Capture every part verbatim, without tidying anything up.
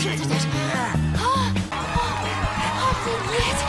Ждешь, ждешь. Офигеть!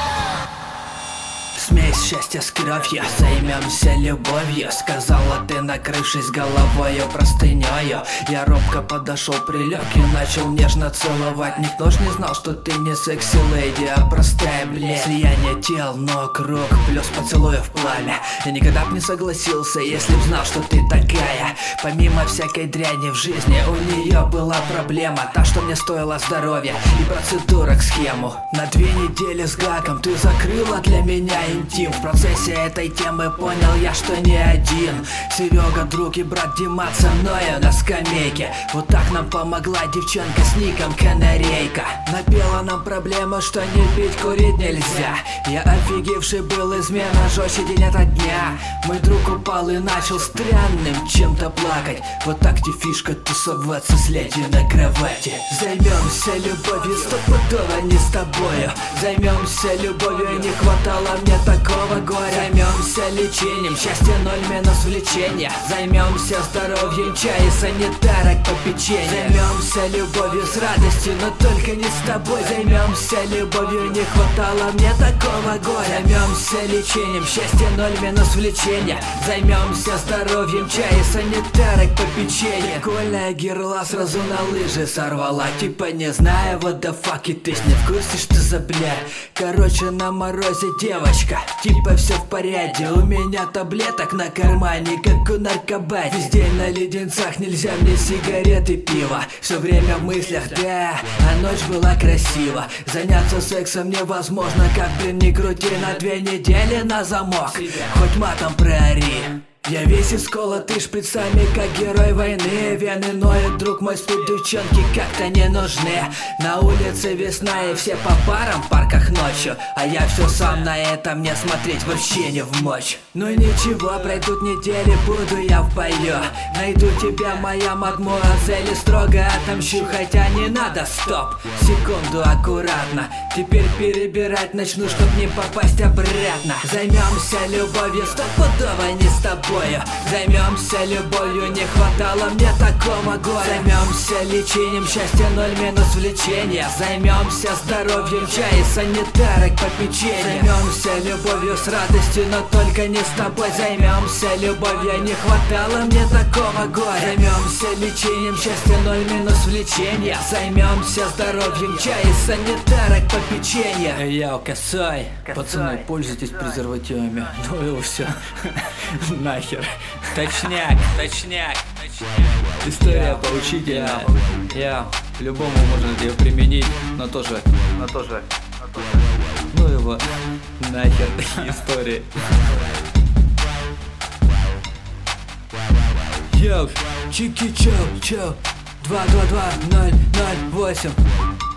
Смесь счастья с кровью, займемся любовью, сказала ты, накрывшись головою простынёю. Я робко подошел, прилег и начал нежно целовать. Никто ж не знал, что ты не секси-леди, а простая, блядь. Слияние тел, ног, рук, плюс поцелуев в пламя. Я никогда б не согласился, если б знал, что ты такая. Помимо всякой дряни в жизни, у нее была проблема, та, что мне стоила здоровья и процедурок схему. На две недели с гаком ты закрыла для меня интим. В процессе этой темы понял я, что не один. Серега, друг и брат Димат со мною на скамейке. Вот так нам помогла девчонка с ником Канарейка. Напела нам проблема, что не пить, курить нельзя. Я офигевший был, измена жестче день ото дня. Мой друг упал и начал странным чем-то плакать. Вот так тебе фишка тусоваться с леди на кровати. Займемся любовью, стопудово не с тобою. Займемся любовью, не хватало мне такого горя. Займемся лечением, счастье ноль минус влечения. Займемся здоровьем, чай и санитарок по печенью. Займемся любовью с радостью, но только не с тобой. Займемся любовью, не хватало мне такого горя. Займемся лечением, счастье ноль минус влечения. Займемся здоровьем, чай и санитарок по печенью. Прикольная герла сразу на лыжи сорвала. Типа не знаю, what the fuck, и ты ж не в курсе, что за бля. Короче, на морозе девочка, типа все в порядке. У меня таблеток на кармане, как у наркобати. Весь день на леденцах, нельзя мне сигареты, пиво. Все время в мыслях, да, а ночь была красива. Заняться сексом невозможно, как, блин, не крути. На две недели на замок, хоть матом проори. Я весь исколотый шприцами, как герой войны. Вены ноют, друг мой, спит, девчонки как-то не нужны. На улице весна и все по парам в парках ночью. А я все сам, на это мне смотреть вообще не в мочь. Ну ничего, пройдут недели, буду я в бою. Найду тебя, моя мадмуазель, и строго отомщу. Хотя не надо, стоп, секунду, аккуратно. Теперь перебирать начну, чтоб не попасть обратно. Займемся любовью, стопудово не с тобой. Займемся любовью, не хватало мне такого горя. Займемся лечением, счастье ноль минус влечения. Займемся здоровьем, чай и санитарок по печенью. Займемся любовью с радостью, но только не с тобой. Займемся любовью, не хватало мне такого горя. Займемся лечением, счастье ноль минус влечения. Займемся здоровьем, чай и санитарок по печенью. Эй, я косой, пацаны, пользуйтесь презервативами. Ну его все, нахер. Точняк, точняк, точняк. История поучительная. Я любому можно ее применить, но тоже, но тоже, но тоже. Ну его нахер такие истории. Йоу, чики чоу, чоу. Два, два, два, ноль, ноль, восемь.